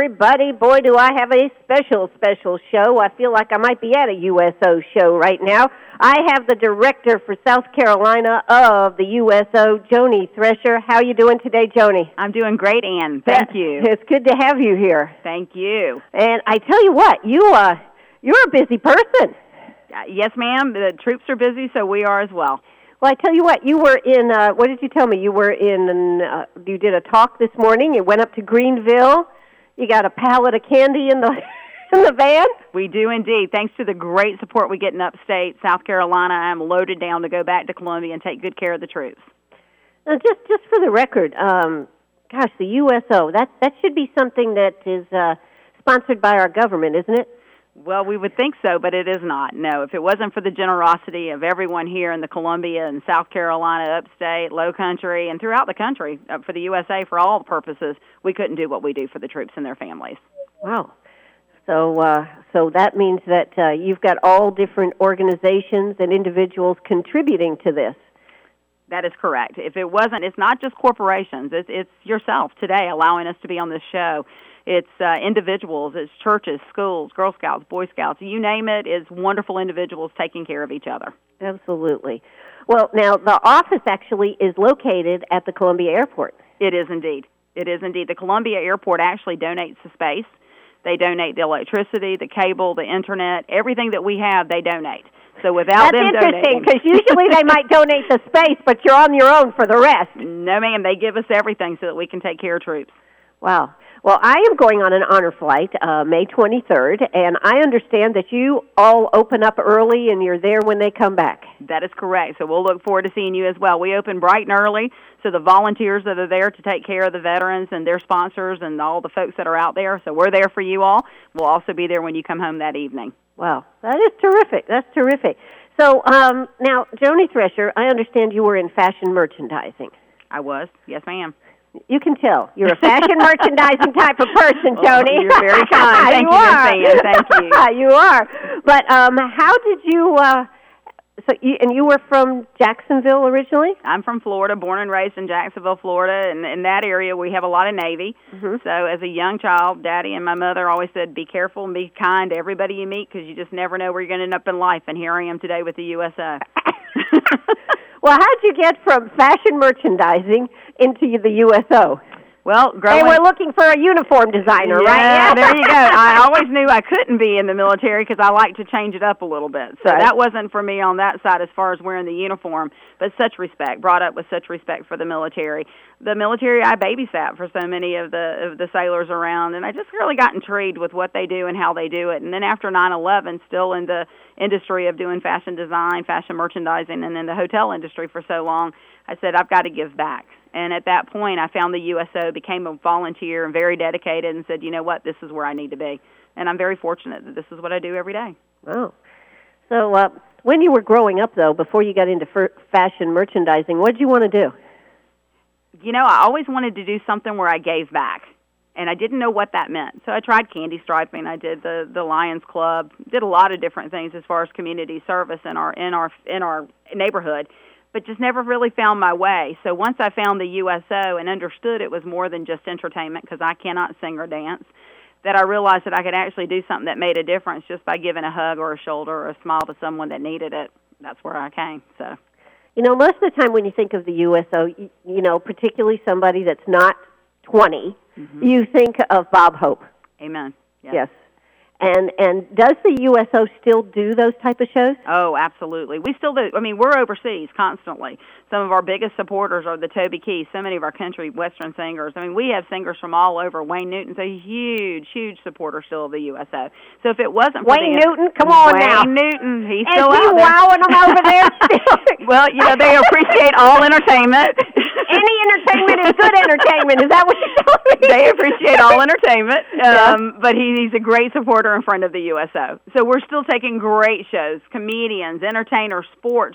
everybody. Boy, do I have a special show. I feel like I might be at a USO show right now. I have the director for South Carolina of the USO, Joni Thresher. How are you doing today, Joni? I'm doing great, Ann. Thank you. It's good to have you here. Thank you. And I tell you what, you're a busy person. Yes, ma'am. The troops are busy, so we are as well. Well, I tell you what, you were in, what did you tell me? You were in, you did a talk this morning. You went up to Greenville. You got a pallet of candy in the in the van? We do indeed. Thanks to the great support we get in upstate South Carolina, I'm loaded down to go back to Columbia and take good care of the troops. Now, just for the record, gosh, the USO, that should be something that is sponsored by our government, isn't it? Well, we would think so, but it is not. No, if it wasn't for the generosity of everyone here in the Columbia and South Carolina, upstate, low country, and throughout the country, for the USA, for all purposes, we couldn't do what we do for the troops and their families. Wow. So that means that you've got all different organizations and individuals contributing to this. That is correct. If it wasn't, it's not just corporations. It's yourself today allowing us to be on this show. It's individuals, it's churches, schools, Girl Scouts, Boy Scouts, you name it, it's wonderful individuals taking care of each other. Absolutely. Well, now, the office actually is located at the Columbia Airport. It is indeed. It is indeed. The Columbia Airport actually donates the space. They donate the electricity, the cable, the Internet, everything that we have, they donate. So without them donating... That's interesting, because usually they might donate the space, but you're on your own for the rest. No, ma'am. They give us everything so that we can take care of troops. Wow. Well, I am going on an honor flight May 23rd, and I understand that you all open up early and you're there when they come back. That is correct. So we'll look forward to seeing you as well. We open bright and early, so the volunteers that are there to take care of the veterans and their sponsors and all the folks that are out there, so we're there for you all. We'll also be there when you come home that evening. Wow. That is terrific. That's terrific. So now, Joni Thresher, I understand you were in fashion merchandising. I was. Yes, ma'am. You can tell. You're a fashion merchandising type of person, Joni. You're very kind. Thank you, Miss Ann. Thank you. You are. But how did you, and you were from Jacksonville originally? I'm from Florida, born and raised in Jacksonville, Florida, and in that area we have a lot of Navy. Mm-hmm. So as a young child, Daddy and my mother always said, be careful and be kind to everybody you meet because you just never know where you're going to end up in life, and here I am today with the USO. Well, how did you get from fashion merchandising into the USO? Well, They were looking for a uniform designer, right? Yeah, there you go. I always knew I couldn't be in the military because I like to change it up a little bit. So that wasn't for me on that side as far as wearing the uniform, but such respect, brought up with such respect for the military. The military, I babysat for so many of the sailors around, and I just really got intrigued with what they do and how they do it. And then after 9/11, still in the industry of doing fashion design, fashion merchandising, and in the hotel industry for so long, I said, I've got to give back. And at that point, I found the USO, became a volunteer and very dedicated, and said, you know what, this is where I need to be. And I'm very fortunate that this is what I do every day. Oh. So when you were growing up, though, before you got into fashion merchandising, what did you want to do? You know, I always wanted to do something where I gave back. And I didn't know what that meant. So I tried candy striping. I did the Lions Club, did a lot of different things as far as community service in our neighborhood, but just never really found my way. So once I found the USO and understood it was more than just entertainment, because I cannot sing or dance, that I realized that I could actually do something that made a difference just by giving a hug or a shoulder or a smile to someone that needed it. That's where I came. So, you know, most of the time when you think of the USO, you know, particularly somebody that's not 20, mm-hmm. you think of Bob Hope. Amen. Yes. And does the USO still do those type of shows? Oh, absolutely. We still do. I mean, we're overseas constantly. Some of our biggest supporters are the Toby Keith, so many of our country western singers. I mean, we have singers from all over. Wayne Newton's a huge supporter still of the USO. So if it wasn't for Wayne Newton, come on now. Wayne Newton, he's still out there. Is he wowing them over there? Well, you know, they appreciate all entertainment. Any entertainment is good entertainment. Is that what you're telling me? They appreciate all entertainment, but he's a great supporter in front of the USO. So we're still taking great shows, comedians, entertainers, sports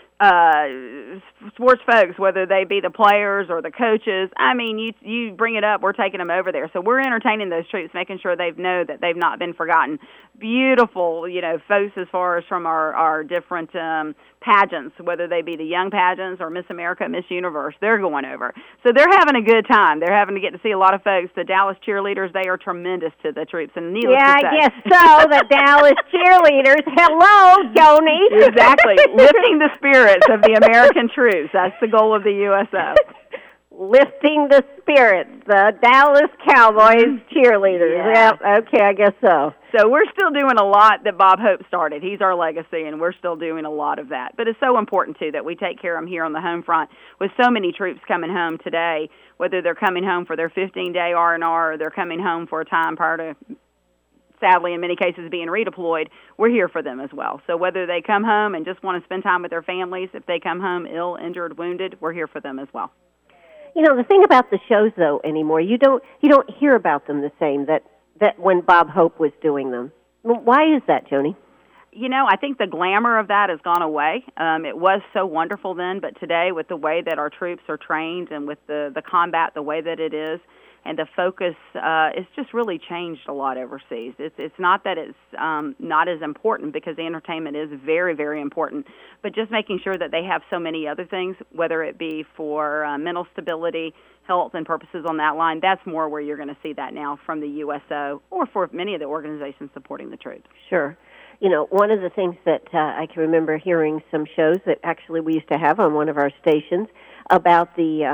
folks, whether they be the players or the coaches. I mean, you bring it up, we're taking them over there. So we're entertaining those troops, making sure they know that they've not been forgotten. beautiful, folks as far as from our different pageants, whether they be the young pageants or Miss America, Miss Universe, they're going over. So they're having a good time. They're having to get to see a lot of folks. The Dallas cheerleaders, they are tremendous to the troops, and needless to say. I guess so, the Dallas cheerleaders. Hello, Joni. Exactly. Lifting the spirits of the American troops. That's the goal of the USO. Lifting the spirits, the Dallas Cowboys cheerleaders. Yeah. Yep, okay, I guess so. So we're still doing a lot that Bob Hope started. He's our legacy, and we're still doing a lot of that. But it's so important, too, that we take care of them here on the home front with so many troops coming home today, whether they're coming home for their 15-day R&R or they're coming home for a time prior to, sadly, in many cases, being redeployed. We're here for them as well. So whether they come home and just want to spend time with their families, if they come home ill, injured, wounded, we're here for them as well. The thing about the shows, though, anymore, you don't hear about them the same that when Bob Hope was doing them. Why is that, Joni? I think the glamour of that has gone away. It was so wonderful then, but today with the way that our troops are trained and with the combat the way that it is, and the focus, it's just really changed a lot overseas. It's not that it's not as important, because the entertainment is very, very important, but just making sure that they have so many other things, whether it be for mental stability, health, and purposes on that line, that's more where you're going to see that now from the USO or for many of the organizations supporting the troops. Sure. One of the things that I can remember hearing some shows that actually we used to have on one of our stations about the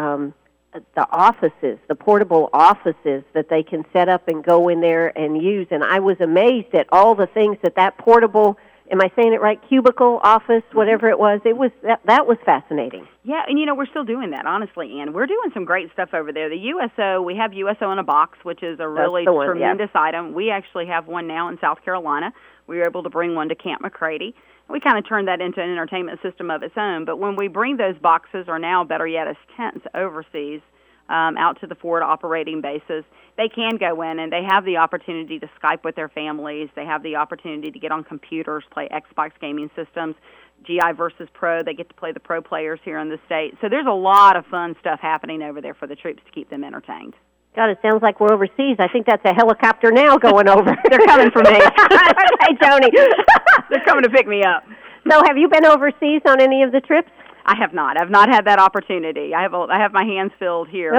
offices, the portable offices that they can set up and go in there and use. And I was amazed at all the things that portable, am I saying it right, cubicle office, whatever it was, that was fascinating. Yeah, and we're still doing that, honestly, Ann. We're doing some great stuff over there. The USO, we have USO in a Box, which is a really tremendous item. We actually have one now in South Carolina. We were able to bring one to Camp McCready. We kind of turned that into an entertainment system of its own. But when we bring those boxes, or now better yet as tents overseas, out to the forward operating bases, they can go in and they have the opportunity to Skype with their families. They have the opportunity to get on computers, play Xbox gaming systems, GI versus Pro. They get to play the pro players here in the state. So there's a lot of fun stuff happening over there for the troops to keep them entertained. God, it sounds like we're overseas. I think that's a helicopter now going over. They're coming for me. Hey, Joni. They're coming to pick me up. So have you been overseas on any of the trips? I have not. I've not had that opportunity. I have my hands filled here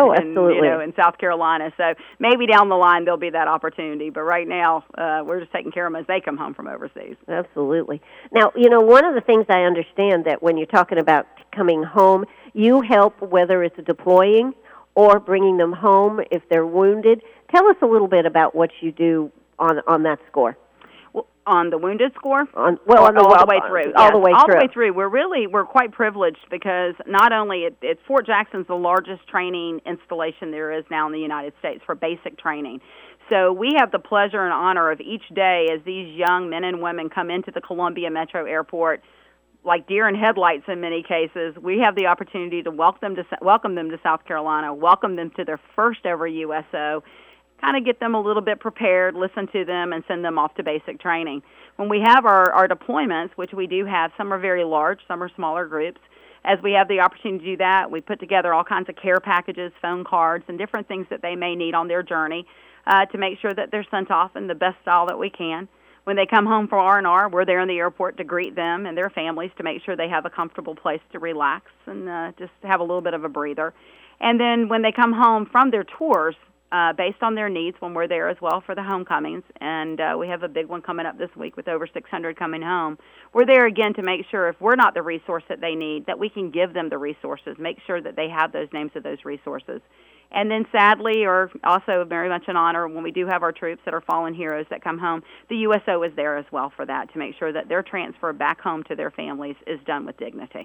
in South Carolina. So maybe down the line there'll be that opportunity. But right now, we're just taking care of them as they come home from overseas. Absolutely. Now, one of the things I understand that when you're talking about coming home, you help whether it's deploying or bringing them home if they're wounded. Tell us a little bit about what you do on that score. Well, on the wounded score? All the way through. All the way through. We're quite privileged because not only it's Fort Jackson's the largest training installation there is now in the United States for basic training. So we have the pleasure and honor of each day as these young men and women come into the Columbia Metro Airport, like deer in headlights in many cases. We have the opportunity to welcome them to South Carolina, welcome them to their first ever USO, kind of get them a little bit prepared, listen to them, and send them off to basic training. When we have our deployments, which we do have, some are very large, some are smaller groups. As we have the opportunity to do that, we put together all kinds of care packages, phone cards, and different things that they may need on their journey to make sure that they're sent off in the best style that we can. When they come home from R&R, we're there in the airport to greet them and their families to make sure they have a comfortable place to relax and just have a little bit of a breather. And then when they come home from their tours, based on their needs, when we're there as well for the homecomings, and we have a big one coming up this week with over 600 coming home, we're there again to make sure if we're not the resource that they need, that we can give them the resources, make sure that they have those names of those resources. And then sadly, or also very much an honor, when we do have our troops that are fallen heroes that come home, the USO is there as well for that, to make sure that their transfer back home to their families is done with dignity.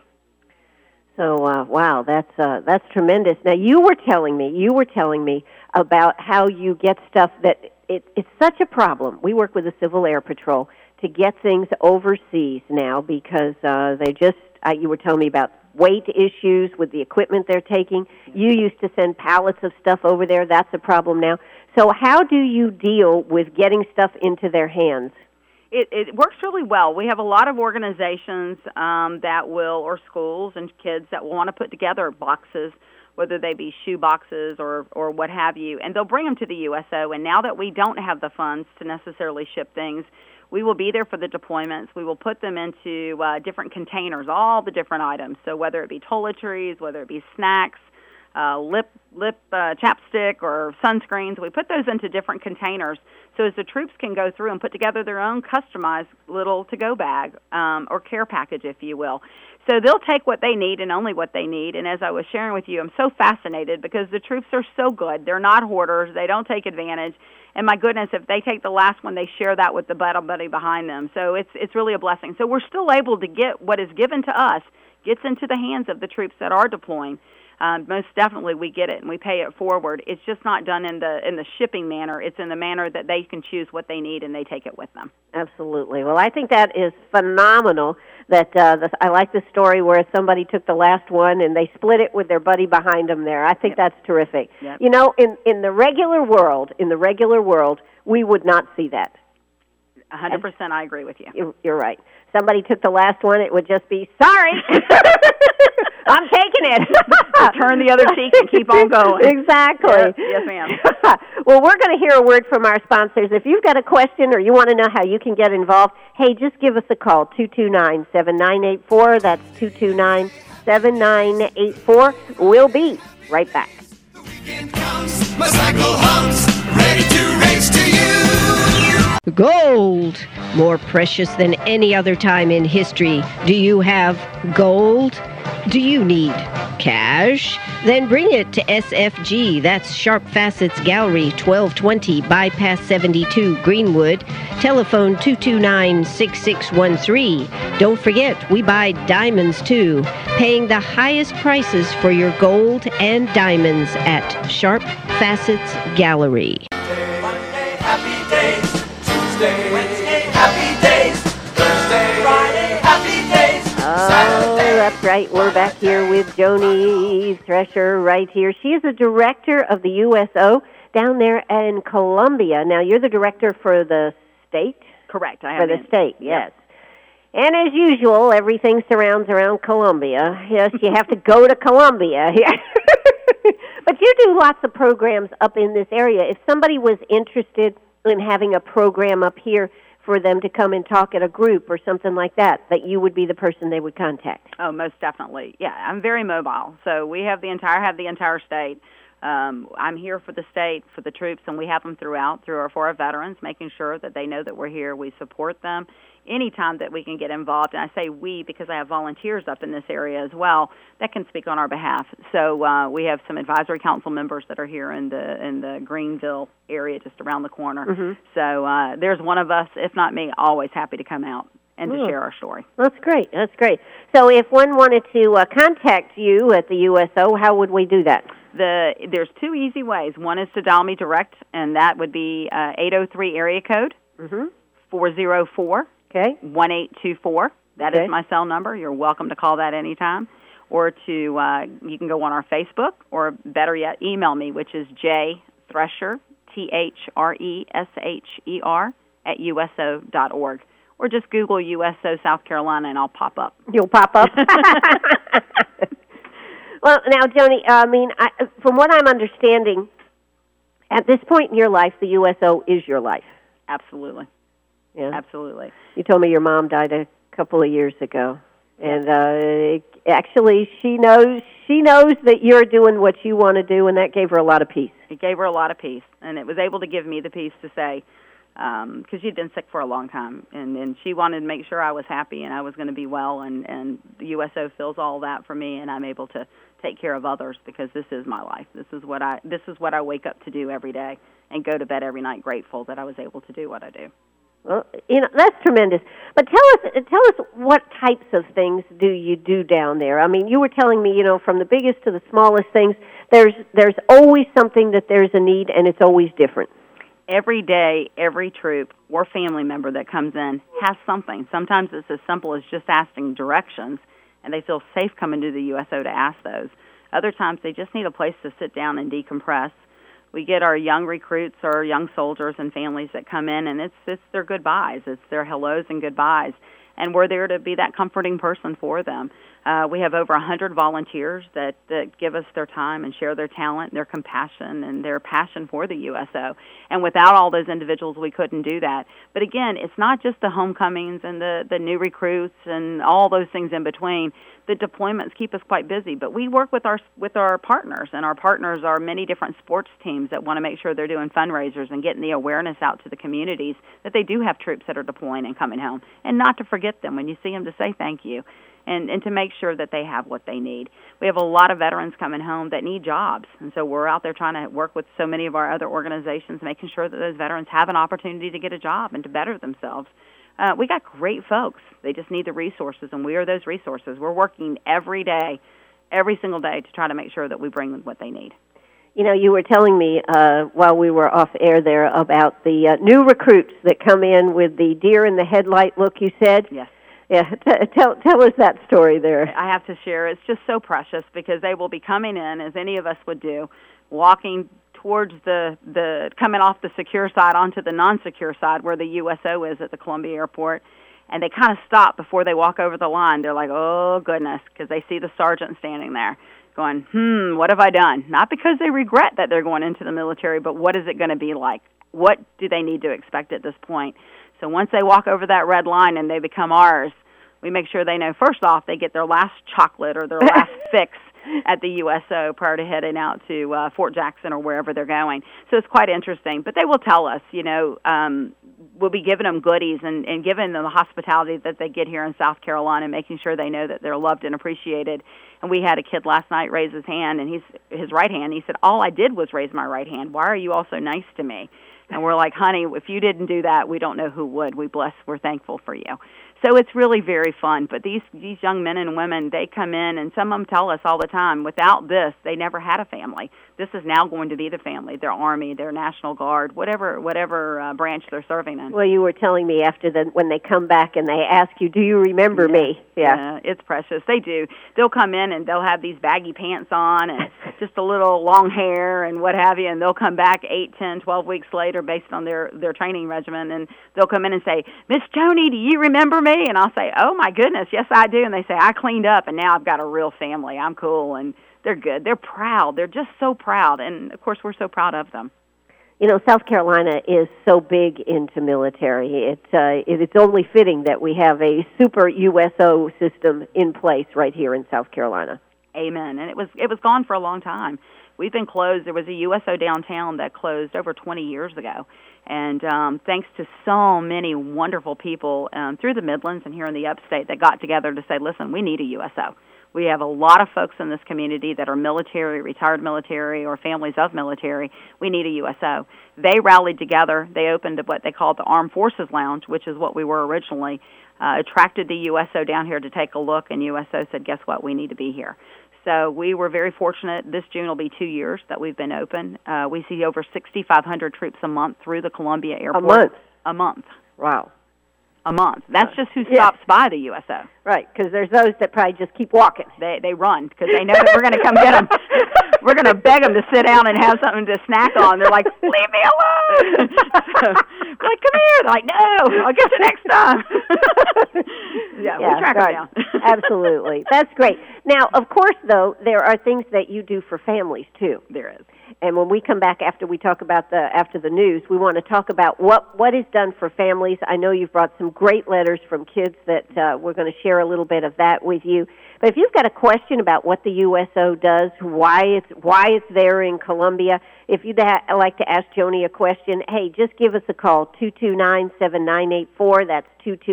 So, wow, that's tremendous. Now, you were telling me about how you get stuff that it's such a problem. We work with the Civil Air Patrol to get things overseas now because you were telling me about weight issues with the equipment they're taking. You used to send pallets of stuff over there. That's a problem now. So how do you deal with getting stuff into their hands? It works really well. We have a lot of organizations or schools and kids that will want to put together boxes, whether they be shoe boxes or what have you, and they'll bring them to the USO. And now that we don't have the funds to necessarily ship things, we will be there for the deployments. We will put them into different containers, all the different items. So whether it be toiletries, whether it be snacks, lip chapstick or sunscreens, we put those into different containers so as the troops can go through and put together their own customized little to-go bag or care package, if you will. So they'll take what they need and only what they need. And as I was sharing with you, I'm so fascinated because the troops are so good. They're not hoarders. They don't take advantage. And my goodness, if they take the last one, they share that with the battle buddy behind them. So it's really a blessing. So we're still able to get what is given to us, gets into the hands of the troops that are deploying. Most definitely we get it and we pay it forward. It's just not done in the shipping manner. It's in the manner that they can choose what they need and they take it with them. Absolutely. Well, I think that is phenomenal. That I like the story where somebody took the last one and they split it with their buddy behind them there. I think that's terrific. Yep. You know, in the regular world, we would not see that. 100%, I agree with you. You're right. Somebody took the last one, it would just be, sorry, I'm taking it. Turn the other cheek and keep on going. Exactly. Yes, ma'am. Well, we're going to hear a word from our sponsors. If you've got a question or you want to know how you can get involved, hey, just give us a call, 229-7984. That's 229-7984. We'll be right back. The weekend comes, my cycle hums, ready to race to you. Gold, more precious than any other time in history. Do you have gold? Do you need cash? Then bring it to SFG. That's Sharp Facets Gallery, 1220 Bypass 72, Greenwood. Telephone 229-6613. Don't forget, we buy diamonds too. Paying the highest prices for your gold and diamonds at Sharp Facets Gallery. Monday, happy days. Tuesday, Wednesday, happy days. Thursday, Friday, happy days. Saturday. That's right. We're back here with Joni Thresher right here. She is the director of the USO down there in Columbia. Now, you're the director for the state? Correct. For the state, yes. And as usual, everything surrounds around Columbia. Yes, you have to go to Columbia here. But you do lots of programs up in this area. If somebody was interested in having a program up here for them to come and talk at a group or something like that you would be the person they would contact. Oh, most definitely. Yeah, I'm very mobile. So we have the entire state. I'm here for the state, for the troops, and we have them for our veterans, making sure that they know that we're here. We support them anytime that we can get involved. And I say we because I have volunteers up in this area as well that can speak on our behalf. So we have some advisory council members that are here in the Greenville area, just around the corner. Mm-hmm. So there's one of us, if not me, always happy to come out and to share our story. That's great. That's great. So if one wanted to contact you at the USO, how would we do that? There's two easy ways. One is to dial me direct, and that would be 803 area code, 404 1824. That is my cell number. You're welcome to call that anytime. Or you can go on our Facebook, or better yet, email me, which is jthresher, THRESHER, @USO.org. Or just Google USO South Carolina, and I'll pop up. You'll pop up. Well, now, Joni, from what I'm understanding, at this point in your life, the USO is your life. Absolutely. Yeah. Absolutely. You told me your mom died a couple of years ago, and actually, she knows that you're doing what you want to do, and that gave her a lot of peace. It gave her a lot of peace, and it was able to give me the peace to say, because she'd been sick for a long time, and she wanted to make sure I was happy and I was going to be well, and the USO fills all that for me, and I'm able to take care of others because this is my life. This is what I wake up to do every day and go to bed every night grateful that I was able to do what I do. Well, that's tremendous. But tell us what types of things do you do down there? I mean, you were telling me, from the biggest to the smallest things, there's always something that there's a need, and it's always different. Every day, every troop or family member that comes in has something. Sometimes it's as simple as just asking directions, and they feel safe coming to the USO to ask those. Other times, they just need a place to sit down and decompress. We get our young recruits or young soldiers and families that come in, and it's their goodbyes. It's their hellos and goodbyes. and we're there to be that comforting person for them. We have over 100 volunteers that give us their time and share their talent, their compassion, and their passion for the USO. And without all those individuals, we couldn't do that. But again, it's not just the homecomings and the new recruits and all those things in between. The deployments keep us quite busy, but we work with our partners, and our partners are many different sports teams that want to make sure they're doing fundraisers and getting the awareness out to the communities that they do have troops that are deploying and coming home, and not to forget them when you see them, to say thank you. And to make sure that they have what they need. We have a lot of veterans coming home that need jobs, and so we're out there trying to work with so many of our other organizations, making sure that those veterans have an opportunity to get a job and to better themselves. We got great folks. They just need the resources, and we are those resources. We're working every day, every single day, to try to make sure that we bring them what they need. You know, you were telling me while we were off air there about the new recruits that come in with the deer in the headlight look, you said? Yes. Yeah, tell us that story there. I have to share. It's just so precious because they will be coming in, as any of us would do, walking towards the coming off the secure side onto the non-secure side where the USO is at the Columbia Airport, and they kind of stop before they walk over the line. They're like, oh, goodness, because they see the sergeant standing there going, what have I done? Not because they regret that they're going into the military, but what is it going to be like? What do they need to expect at this point? So once they walk over that red line and they become ours, we make sure they know, first off, they get their last chocolate or their last fix at the USO prior to heading out to Fort Jackson or wherever they're going. So it's quite interesting. But they will tell us, we'll be giving them goodies and giving them the hospitality that they get here in South Carolina, making sure they know that they're loved and appreciated. And we had a kid last night raise his hand, and his right hand. He said, all I did was raise my right hand. Why are you all so nice to me? And we're like, honey, if you didn't do that, we don't know who would. We're thankful for you. So it's really very fun. But these young men and women, they come in, and some of them tell us all the time, without this, they never had a family. This is now going to be the family, their Army, their National Guard, whatever branch they're serving in. Well, you were telling me when they come back and they ask you, do you remember me? Yeah, it's precious. They do. They'll come in and they'll have these baggy pants on and just a little long hair and what have you, and they'll come back 8, 10, 12 weeks later based on their training regimen, and they'll come in and say, Miss Joni, do you remember me? And I'll say, oh, my goodness, yes, I do. And they say, I cleaned up, and now I've got a real family. I'm cool, and they're good. They're proud. They're just so proud, and, of course, we're so proud of them. You know, South Carolina is so big into military. It's only fitting that we have a super USO system in place right here in South Carolina. Amen. And it was gone for a long time. We've been closed. There was a USO downtown that closed over 20 years ago. And thanks to so many wonderful people through the Midlands and here in the upstate that got together to say, listen, we need a USO. We have a lot of folks in this community that are military, retired military, or families of military. We need a USO. They rallied together. They opened what they called the Armed Forces Lounge, which is what we were originally, attracted the USO down here to take a look, and USO said, guess what, we need to be here. So we were very fortunate. This June will be 2 years that we've been open. We see over 6,500 troops a month through the Columbia Airport. A month? A month. Wow. A month. That's just who stops by the USO. Right, because there's those that probably just keep walking. They run because they know that we're going to come get them. We're going to beg them to sit down and have something to snack on. They're like, leave me alone. So, we're like, come here. They're like, no, I'll get you next time. We track them down. Absolutely. That's great. Now, of course, though, there are things that you do for families, too. There is. And when we come back after we talk about after the news, we want to talk about what is done for families. I know you've brought some great letters from kids that we're going to share a little bit of that with you. But if you've got a question about what the USO does, why it's there in Columbia, if you'd like to ask Joni a question, hey, just give us a call, 229-7984. That's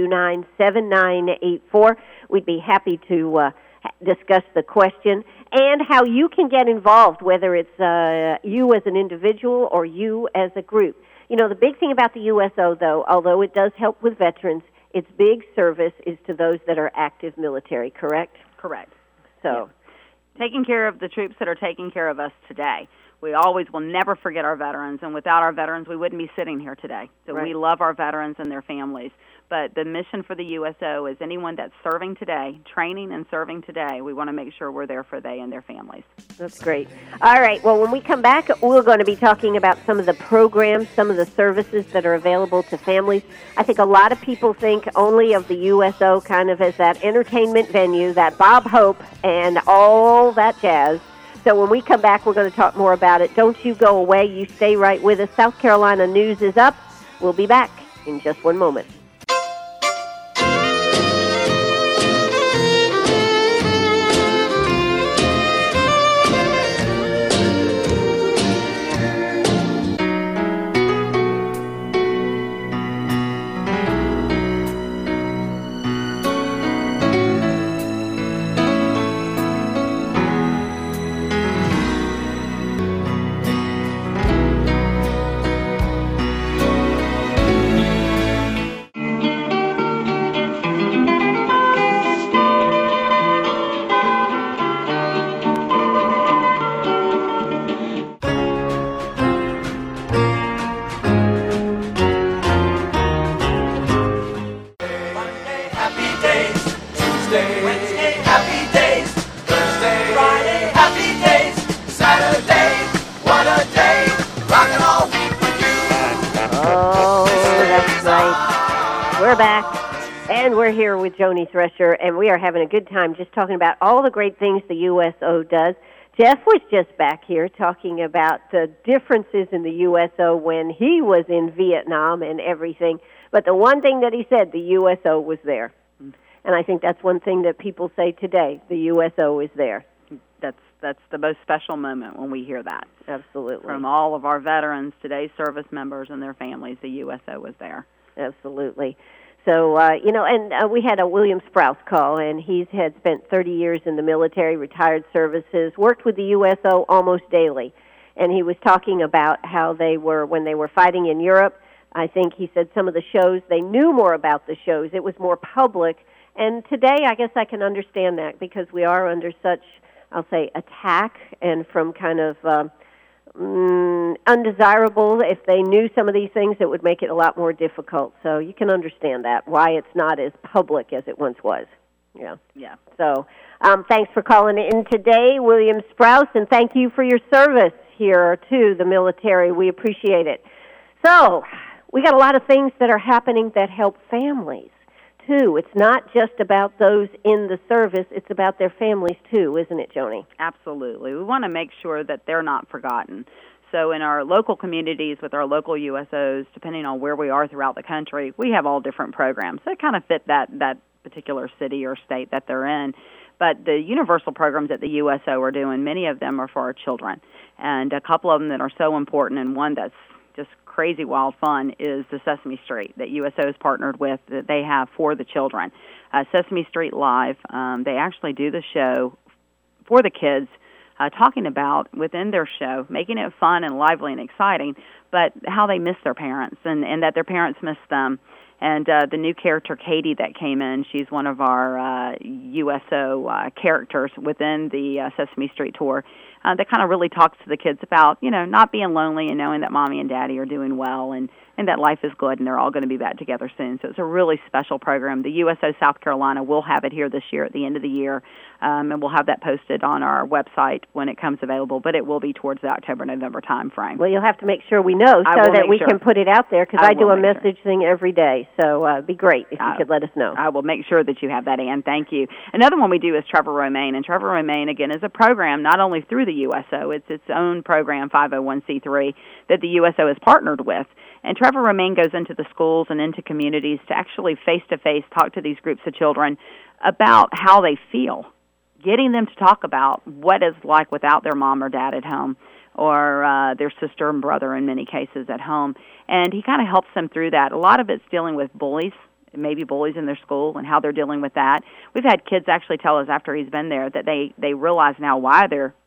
229-7984. We'd be happy to discuss the question and how you can get involved, whether it's you as an individual or you as a group. You know, the big thing about the USO, though, although it does help with veterans, its big service is to those that are active military, correct? Correct. So, taking care of the troops that are taking care of us today. We always will never forget our veterans, and without our veterans, we wouldn't be sitting here today. So we love our veterans and their families. But the mission for the USO is anyone that's serving today, training and serving today, we want to make sure we're there for they and their families. That's great. All right. Well, when we come back, we're going to be talking about some of the programs, some of the services that are available to families. I think a lot of people think only of the USO kind of as that entertainment venue, that Bob Hope, and all that jazz. So when we come back, we're going to talk more about it. Don't you go away. You stay right with us. South Carolina News is up. We'll be back in just one moment. We're back, and we're here with Joni Thresher, and we are having a good time just talking about all the great things the USO does. Jeff was just back here talking about the differences in the USO when he was in Vietnam and everything, but the one thing that he said, the USO was there. And I think that's one thing that people say today, the USO is there. That's the most special moment when we hear that. Absolutely. From all of our veterans, today's service members and their families, the USO was there. Absolutely. So, we had a William Sprouse call, and he's had spent 30 years in the military, retired services, worked with the USO almost daily. And he was talking about how they were, when they were fighting in Europe, I think he said some of the shows, they knew more about the shows. It was more public. And today, I guess I can understand that because we are under such, I'll say, attack and from kind of undesirable. If they knew some of these things, it would make it a lot more difficult. So you can understand that, why it's not as public as it once was. Yeah. So thanks for calling in today, William Sprouse, and thank you for your service here to the military. We appreciate it. So we got a lot of things that are happening that help families, too. It's not just about those in the service, it's about their families, too, isn't it, Joni? Absolutely. We want to make sure that they're not forgotten. So in our local communities with our local USOs, depending on where we are throughout the country, we have all different programs that kind of fit that particular city or state that they're in. But the universal programs that the USO are doing, many of them are for our children. And a couple of them that are so important, and one that's just crazy wild fun is the Sesame Street that USO is partnered with that they have for the children. Sesame Street Live, they actually do the show for the kids, talking about within their show, making it fun and lively and exciting, but how they miss their parents and that their parents miss them. And the new character, Katie, that came in, she's one of our USO characters within the Sesame Street tour that kind of really talks to the kids about, not being lonely and knowing that Mommy and Daddy are doing well and that life is good and they're all going to be back together soon. So it's a really special program. The USO South Carolina will have it here this year at the end of the year, and we'll have that posted on our website when it comes available, but it will be towards the October-November time frame. Well, you'll have to make sure we know so that we can put it out there because I do a message thing every day. So it'd be great if you could let us know. I will make sure that you have that, Ann. Thank you. Another one we do is Trevor Romaine, and Trevor Romaine, again, is a program not only through the USO, it's its own program, 501c3, that the USO is partnered with. And Trevor Romaine goes into the schools and into communities to actually face-to-face talk to these groups of children about how they feel, getting them to talk about what it's like without their mom or dad at home or their sister and brother in many cases at home. And he kind of helps them through that. A lot of it's dealing with bullies, maybe bullies in their school and how they're dealing with that. We've had kids actually tell us after he's been there that they realize now why they're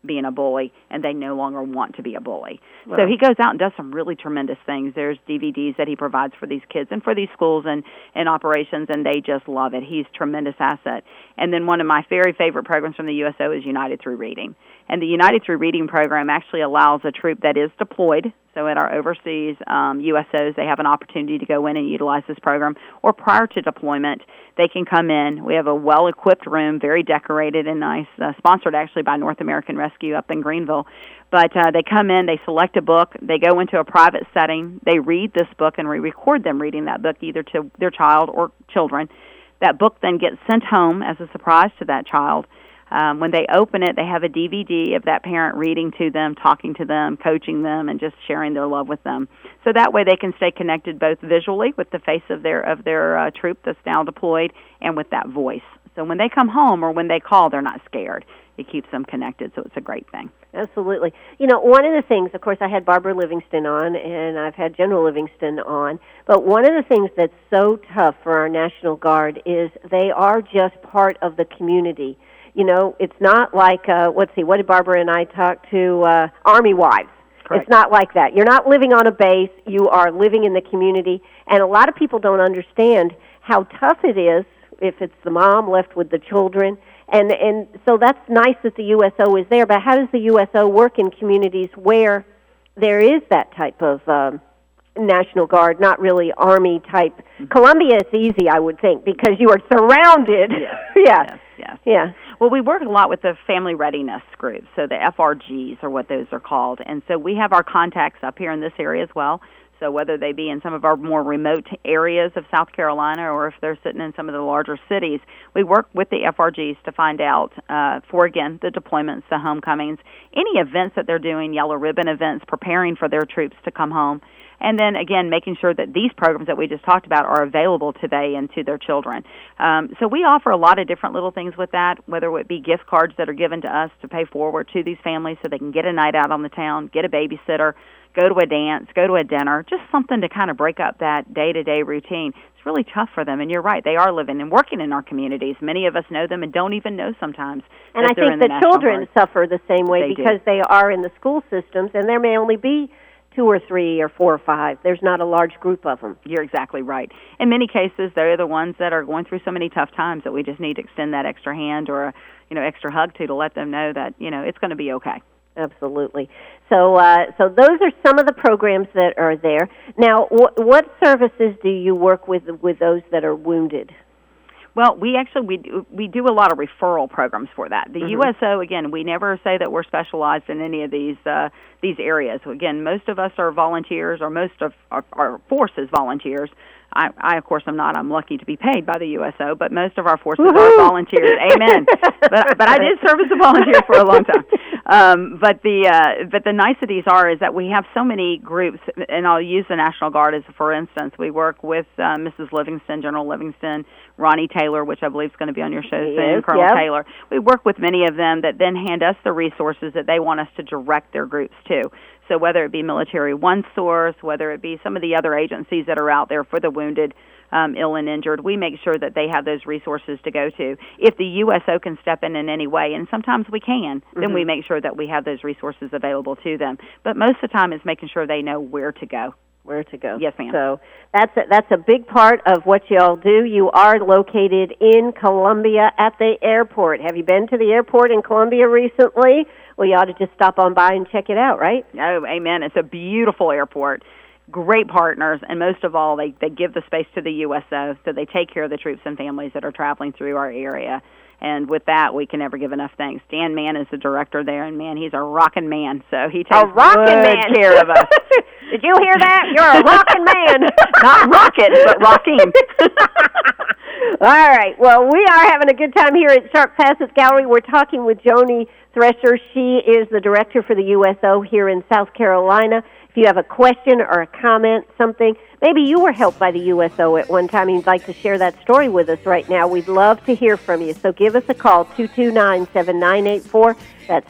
being a bully, and they no longer want to be a bully. Wow. So he goes out and does some really tremendous things. There's DVDs that he provides for these kids and for these schools and operations, and they just love it. He's a tremendous asset. And then one of my very favorite programs from the USO is United Through Reading. And the United Through Reading program actually allows a troop that is deployed, so at our overseas USOs, they have an opportunity to go in and utilize this program, or prior to deployment, they can come in. We have a well-equipped room, very decorated and nice, sponsored actually by North American Rescue up in Greenville. But they come in, they select a book, they go into a private setting, they read this book, and we record them reading that book either to their child or children. That book then gets sent home as a surprise to that child. When they open it, they have a DVD of that parent reading to them, talking to them, coaching them, and just sharing their love with them. So that way they can stay connected both visually with the face of their troop that's now deployed and with that voice. So when they come home or when they call, they're not scared. It keeps them connected, so it's a great thing. Absolutely. You know, one of the things, of course, I had Barbara Livingston on, and I've had General Livingston on, but one of the things that's so tough for our National Guard is they are just part of the community. You know, it's not like, what did Barbara and I talk to, Army wives. Correct. It's not like that. You're not living on a base. You are living in the community. And a lot of people don't understand how tough it is if it's the mom left with the children. And so that's nice that the USO is there. But how does the USO work in communities where there is that type of National Guard, not really Army type? Mm-hmm. Columbia is easy, I would think, because you are surrounded. Yes. Yeah. Well, we work a lot with the family readiness groups, so the FRGs are what those are called. And so we have our contacts up here in this area as well. So whether they be in some of our more remote areas of South Carolina or if they're sitting in some of the larger cities, we work with the FRGs to find out for, again, the deployments, the homecomings, any events that they're doing, yellow ribbon events, preparing for their troops to come home. And then, again, making sure that these programs that we just talked about are available today and to their children. So we offer a lot of different little things with that, whether it be gift cards that are given to us to pay forward to these families so they can get a night out on the town, get a babysitter, go to a dance, go to a dinner, just something to kind of break up that day-to-day routine. It's really tough for them, and you're right, they are living and working in our communities. Many of us know them and don't even know sometimes. And I think the children suffer the same way because they are in the school systems, and there may only be 2 or 3 or 4 or 5. There's not a large group of them. You're exactly right. In many cases, they're the ones that are going through so many tough times that we just need to extend that extra hand or extra hug to let them know that it's going to be okay. Absolutely. So those are some of the programs that are there. Now, what services do you work with those that are wounded? Well, we do a lot of referral programs for that. The USO, again, we never say that we're specialized in any of these areas. Again, most of us are volunteers, or most of our force is volunteers. I, of course, am not. I'm lucky to be paid by the USO, but most of our forces are volunteers. Amen. But I did serve as a volunteer for a long time. But the niceties is that we have so many groups, and I'll use the National Guard as for instance. We work with Mrs. Livingston, General Livingston, Ronnie Taylor, which I believe is going to be on your show soon, Colonel Taylor. We work with many of them that then hand us the resources that they want us to direct their groups to. So whether it be Military One Source, whether it be some of the other agencies that are out there for the wounded, ill and injured, we make sure that they have those resources to go to. If the USO can step in any way, and sometimes we can, then we make sure that we have those resources available to them. But most of the time it's making sure they know where to go. Where to go. Yes, ma'am. So that's a big part of what y'all do. You are located in Columbia at the airport. Have you been to the airport in Columbia recently? Well, you ought to just stop on by and check it out, right? Oh, amen. It's a beautiful airport. Great partners, and most of all, they give the space to the USO, so they take care of the troops and families that are traveling through our area. And with that, we can never give enough thanks. Dan Mann is the director there, and man, he's a rockin' man, so he takes good care of us. Did you hear that? You're a rockin' man. Not rocket, but rocking. All right. Well, we are having a good time here at Sharp Facets Gallery. We're talking with Joni Thresher. She is the director for the USO here in South Carolina. If you have a question or a comment, something, maybe you were helped by the USO at one time and you'd like to share that story with us right now, we'd love to hear from you. So give us a call, 229-7984. That's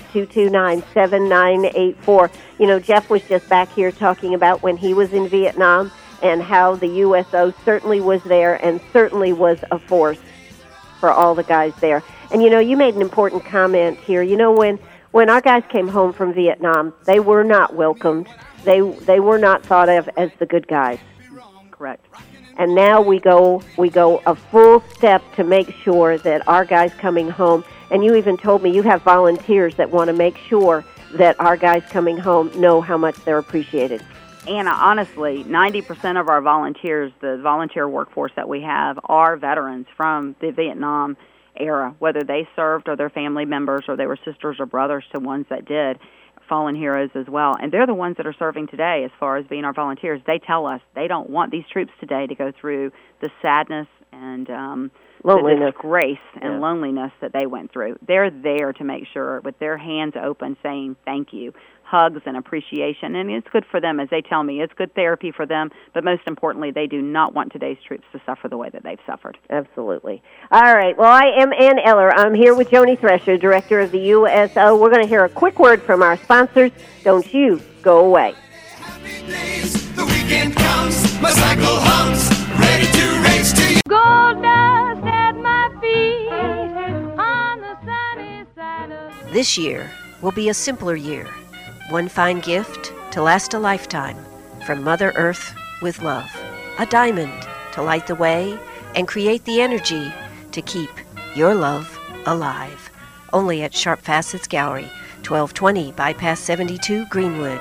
229-7984. You know, Jeff was just back here talking about when he was in Vietnam and how the USO certainly was there and certainly was a force for all the guys there. And, you know, you made an important comment here. You know, when when our guys came home from Vietnam, they were not welcomed. They were not thought of as the good guys. Correct. And now we go a full step to make sure that our guys coming home, and you even told me you have volunteers that want to make sure that our guys coming home know how much they're appreciated. Anna, honestly, 90% of our volunteers, the volunteer workforce that we have, are veterans from the Vietnam era, whether they served or their family members or they were sisters or brothers to ones that did, fallen heroes as well. And they're the ones that are serving today as far as being our volunteers. They tell us they don't want these troops today to go through the sadness and the disgrace and loneliness that they went through. They're there to make sure with their hands open saying thank you, hugs and appreciation, and it's good for them, as they tell me. It's good therapy for them, but most importantly, they do not want today's troops to suffer the way that they've suffered. Absolutely. All right. Well, I am Ann Eller. I'm here with Joni Thresher, Director of the USO. We're going to hear a quick word from our sponsors. Don't you go away. Happy days, the weekend comes, my cycle hums, ready to race to you. Gold dust at my feet on the sunny side of... This year will be a simpler year. One fine gift to last a lifetime from Mother Earth with love. A diamond to light the way and create the energy to keep your love alive. Only at Sharp Facets Gallery, 1220 Bypass 72 Greenwood,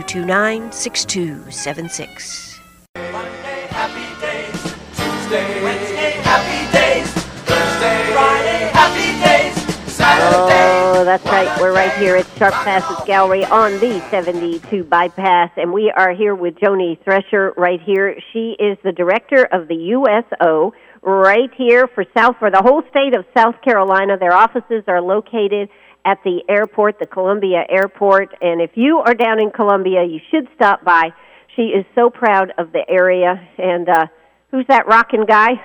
229-6276. Monday, happy days. Tuesday, Wednesday, happy days. Thursday, Friday, happy days. Saturday. Oh, that's right. We're right here at Sharp Facets Gallery on the 72 Bypass, and we are here with Joni Thresher right here. She is the director of the USO right here for the whole state of South Carolina. Their offices are located at the airport, the Columbia Airport, and if you are down in Columbia, you should stop by. She is so proud of the area, and who's that rockin' guy?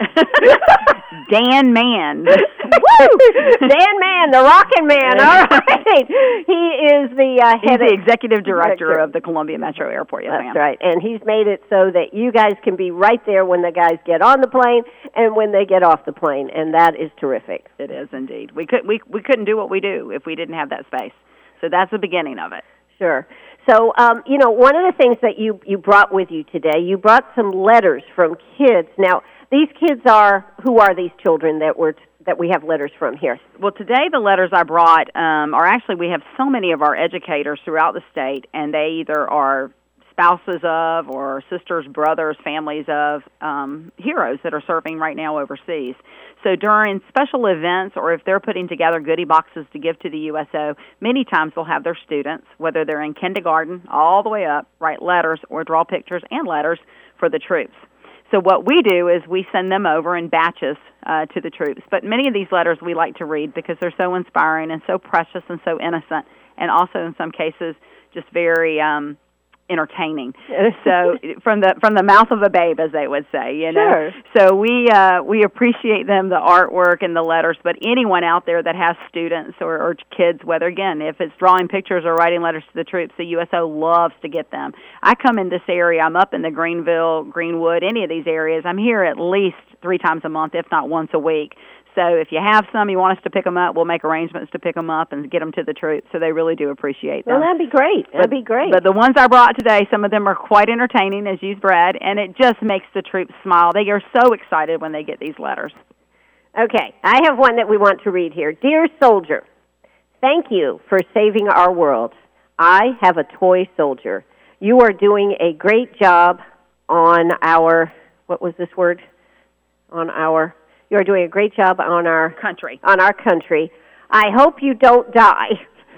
Dan Mann. Woo! Dan Mann, the rockin' man. All right. He is He's the executive director of the Columbia Metro Airport. Yes, That's right. And he's made it so that you guys can be right there when the guys get on the plane and when they get off the plane, and that is terrific. It is indeed. We couldn't do what we do if we didn't have that space. So that's the beginning of it. Sure. So, one of the things that you brought with you today, you brought some letters from kids. Now, these kids who are these children that we have letters from here? Well, today the letters I brought are actually, we have so many of our educators throughout the state, and they either are spouses of or sisters, brothers, families of heroes that are serving right now overseas. So during special events or if they're putting together goodie boxes to give to the USO, many times they'll have their students, whether they're in kindergarten all the way up, write letters or draw pictures and letters for the troops. So what we do is we send them over in batches to the troops. But many of these letters we like to read because they're so inspiring and so precious and so innocent, and also in some cases just very entertaining. So from the mouth of a babe, as they would say, you know. Sure. So we appreciate them, the artwork and the letters. But anyone out there that has students or kids, whether again if it's drawing pictures or writing letters to the troops, the USO loves to get them. I come in this area. I'm up in the Greenville, Greenwood, any of these areas. I'm here at least 3 times a month, if not once a week. So if you have some, you want us to pick them up, we'll make arrangements to pick them up and get them to the troops. So they really do appreciate them. Well, that'd be great. That'd be great. But the ones I brought today, some of them are quite entertaining, as you've read, and it just makes the troops smile. They are so excited when they get these letters. Okay, I have one that we want to read here. Dear soldier, thank you for saving our world. I have a toy soldier. You are doing a great job on our, what was this word? You are doing a great job on our country. I hope you don't die.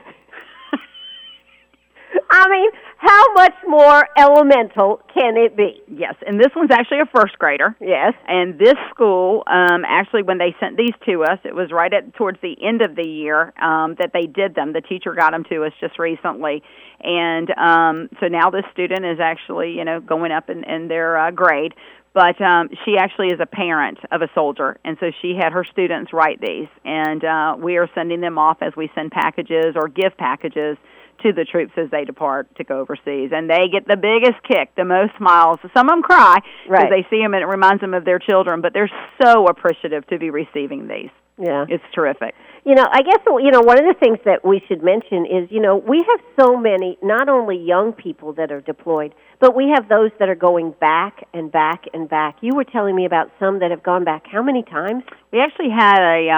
I mean, how much more elemental can it be? Yes, and this one's actually a first grader. Yes. And this school, actually, when they sent these to us, it was right towards the end of the year that they did them. The teacher got them to us just recently. And so now this student is actually, going up in their grade. But she actually is a parent of a soldier, and so she had her students write these. And we are sending them off as we send packages or give packages to the troops as they depart to go overseas. And they get the biggest kick, the most smiles. Some of them cry because they see them and it reminds them of their children, but they're so appreciative to be receiving these. Yeah. It's terrific. I guess, one of the things that we should mention is, we have so many, not only young people that are deployed, but we have those that are going back and back and back. You were telling me about some that have gone back. How many times? We actually had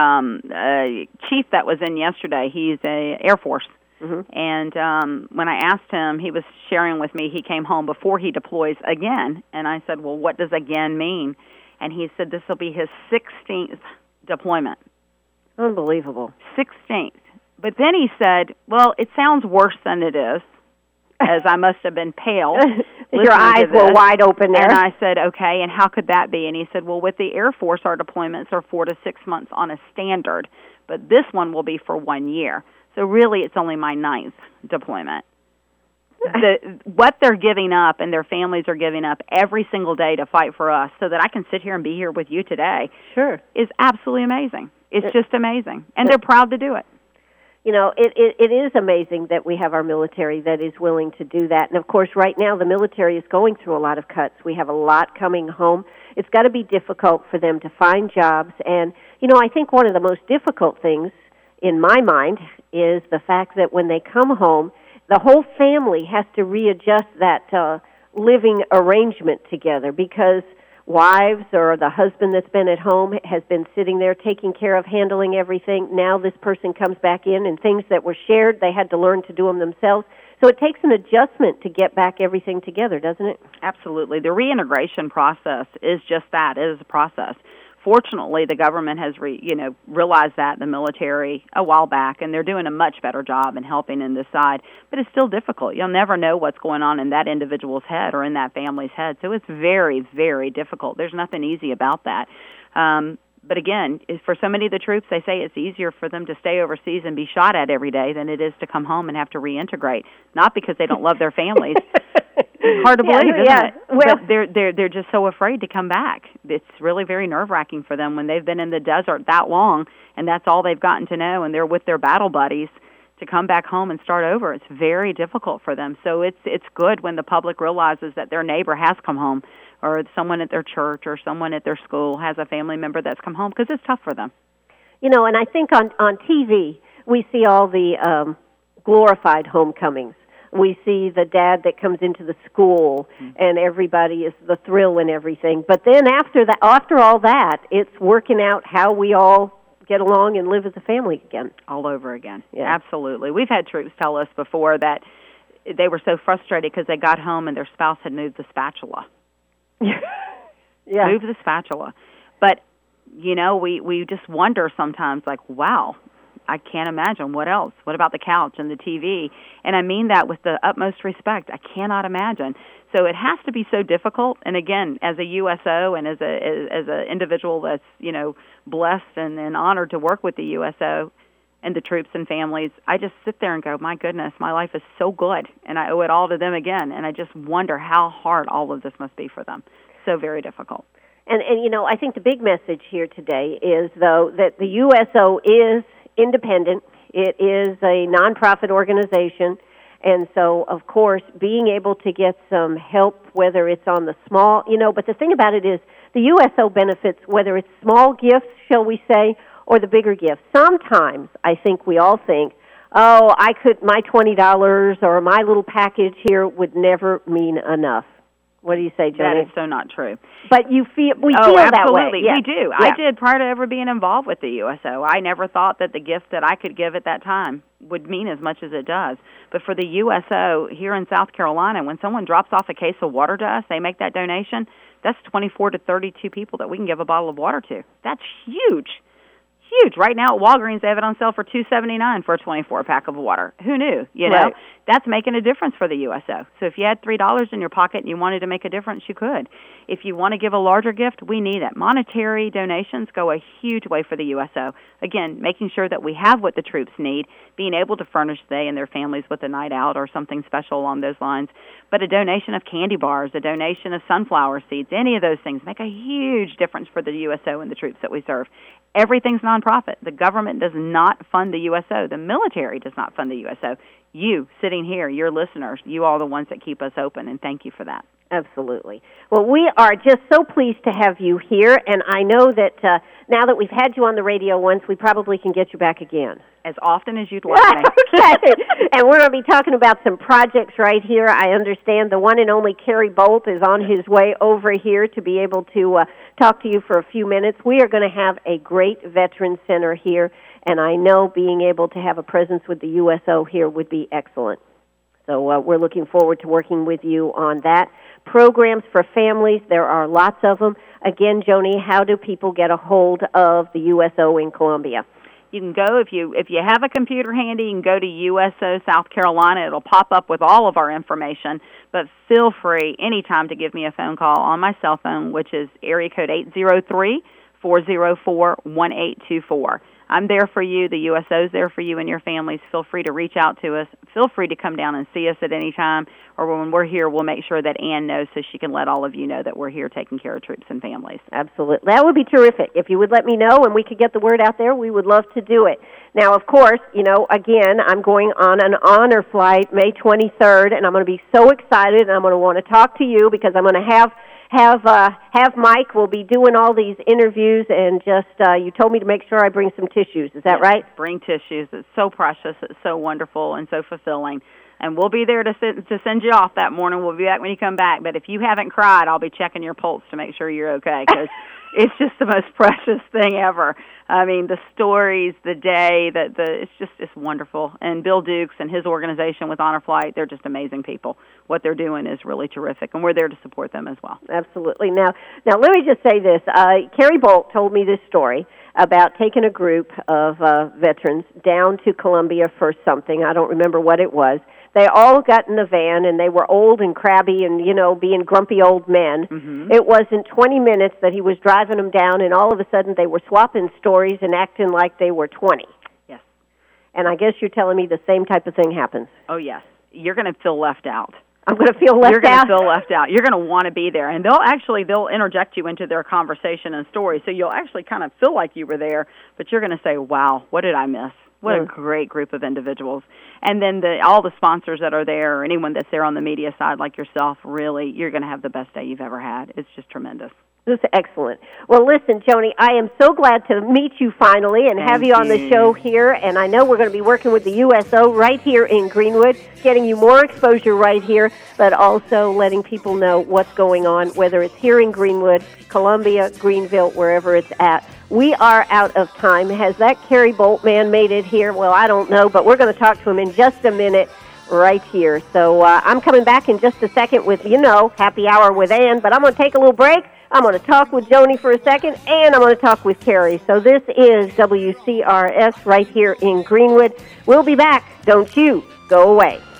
a chief that was in yesterday. He's a Air Force. Mm-hmm. And when I asked him, he was sharing with me he came home before he deploys again. And I said, well, what does again mean? And he said this will be his 16th deployment. Unbelievable. 16th. But then he said, well, it sounds worse than it is, as I must have been pale. Your eyes were wide open there. And I said, okay, and how could that be? And he said, well, with the Air Force, our deployments are 4 to 6 months on a standard, but this one will be for 1 year. So really, it's only my 9th deployment. What they're giving up and their families are giving up every single day to fight for us so that I can sit here and be here with you today is absolutely amazing. It's just amazing. And they're proud to do it. It is amazing that we have our military that is willing to do that. And, of course, right now the military is going through a lot of cuts. We have a lot coming home. It's got to be difficult for them to find jobs. And, I think one of the most difficult things in my mind is the fact that when they come home, the whole family has to readjust that living arrangement together because wives or the husband that's been at home has been sitting there taking care of handling everything. Now this person comes back in and things that were shared, they had to learn to do them themselves. So it takes an adjustment to get back everything together, doesn't it? Absolutely. The reintegration process is just that. It is a process. Fortunately, the government has realized that, the military, a while back, and they're doing a much better job in helping in this side. But it's still difficult. You'll never know what's going on in that individual's head or in that family's head. So it's very, very difficult. There's nothing easy about that. But again, for so many of the troops, they say it's easier for them to stay overseas and be shot at every day than it is to come home and have to reintegrate. Not because they don't love their families. It's hard to believe, isn't it? Well, but they're just so afraid to come back. It's really very nerve-wracking for them when they've been in the desert that long, and that's all they've gotten to know, and they're with their battle buddies to come back home and start over. It's very difficult for them. So it's good when the public realizes that their neighbor has come home, or someone at their church or someone at their school has a family member that's come home, because it's tough for them. And I think on TV we see all the glorified homecomings. We see the dad that comes into the school, and everybody is the thrill and everything. But then after all that, it's working out how we all get along and live as a family again. All over again. Yeah. Absolutely. We've had troops tell us before that they were so frustrated because they got home and their spouse had moved the spatula. Yeah. Moved the spatula. But, we just wonder sometimes, like, wow, I can't imagine. What else? What about the couch and the TV? And I mean that with the utmost respect. I cannot imagine. So it has to be so difficult. And again, as a USO and as a individual that's, blessed and honored to work with the USO and the troops and families, I just sit there and go, my goodness, my life is so good, and I owe it all to them again. And I just wonder how hard all of this must be for them. So very difficult. And I think the big message here today is, though, that the USO is independent. It is a nonprofit organization. And so, of course, being able to get some help, whether it's on the small, but the thing about it is the USO benefits, whether it's small gifts, shall we say, or the bigger gifts. Sometimes I think we all think, my $20 or my little package here would never mean enough. What do you say, Joni? That is so not true. But we feel that way. Absolutely. Yes. We do. Yeah. I did prior to ever being involved with the USO. I never thought that the gift that I could give at that time would mean as much as it does. But for the USO here in South Carolina, when someone drops off a case of water to us, they make that donation, that's 24 to 32 people that we can give a bottle of water to. That's huge. Huge. Right now at Walgreens, they have it on sale for $2.79 for a 24-pack of water. Who knew? Right. That's making a difference for the USO. So if you had $3 in your pocket and you wanted to make a difference, you could. If you want to give a larger gift, we need it. Monetary donations go a huge way for the USO. Again, making sure that we have what the troops need, being able to furnish they and their families with a night out or something special along those lines. But a donation of candy bars, a donation of sunflower seeds, any of those things make a huge difference for the USO and the troops that we serve. Everything's nonprofit. The government does not fund the USO. The military does not fund the USO. You, sitting here, your listeners, you are the ones that keep us open, and thank you for that. Absolutely. Well, we are just so pleased to have you here, and I know that now that we've had you on the radio once, we probably can get you back again. As often as you'd like me. Okay. And we're going to be talking about some projects right here. I understand the one and only Kerry Bolt is on his way over here to be able to talk to you for a few minutes. We are going to have a great veteran center here, and I know being able to have a presence with the USO here would be excellent. So we're looking forward to working with you on that. Programs for families, there are lots of them. Again, Joni, how do people get a hold of the USO in Columbia? You can go, if you have a computer handy, you can go to USO South Carolina. It'll pop up with all of our information. But feel free anytime to give me a phone call on my cell phone, which is area code 803-404-1824. I'm there for you. The USO's there for you and your families. Feel free to reach out to us. Feel free to come down and see us at any time. Or when we're here, we'll make sure that Ann knows so she can let all of you know that we're here taking care of troops and families. Absolutely. That would be terrific. If you would let me know and we could get the word out there, we would love to do it. Now, of course, again, I'm going on an honor flight May 23rd, and I'm going to be so excited, and I'm going to want to talk to you because I'm going to have Mike. We'll be doing all these interviews, and just you told me to make sure I bring some tissues. Is that right? Bring tissues. It's so precious. It's so wonderful and so fulfilling. And we'll be there to send you off that morning. We'll be back when you come back. But if you haven't cried, I'll be checking your pulse to make sure you're okay, because it's just the most precious thing ever. I mean, the stories, the day, it's wonderful. And Bill Dukes and his organization with Honor Flight, they're just amazing people. What they're doing is really terrific, and we're there to support them as well. Absolutely. Now let me just say this. Kerry Bolt told me this story about taking a group of veterans down to Columbia for something. I don't remember what it was. They all got in the van, and they were old and crabby and, being grumpy old men. Mm-hmm. It wasn't 20 minutes that he was driving them down, and all of a sudden they were swapping stories and acting like they were 20. Yes. And I guess you're telling me the same type of thing happens. Oh, yes. You're going to feel left out. I'm going to feel left out? You're going to feel left out. You're going to want to be there. And they'll interject you into their conversation and story, so you'll actually kind of feel like you were there, but you're going to say, wow, what did I miss? What a great group of individuals. And then all the sponsors that are there, or anyone that's there on the media side like yourself, really, you're going to have the best day you've ever had. It's just tremendous. This is excellent. Well, listen, Joni, I am so glad to meet you finally and have you on the show here. And I know we're going to be working with the USO right here in Greenwood, getting you more exposure right here, but also letting people know what's going on, whether it's here in Greenwood, Columbia, Greenville, wherever it's at. We are out of time. Has that Kerry Bolt man made it here? Well, I don't know, but we're going to talk to him in just a minute right here. So I'm coming back in just a second with, Happy Hour with Ann, but I'm going to take a little break. I'm going to talk with Joni for a second, and I'm going to talk with Kerry. So this is WCRS right here in Greenwood. We'll be back. Don't you go away.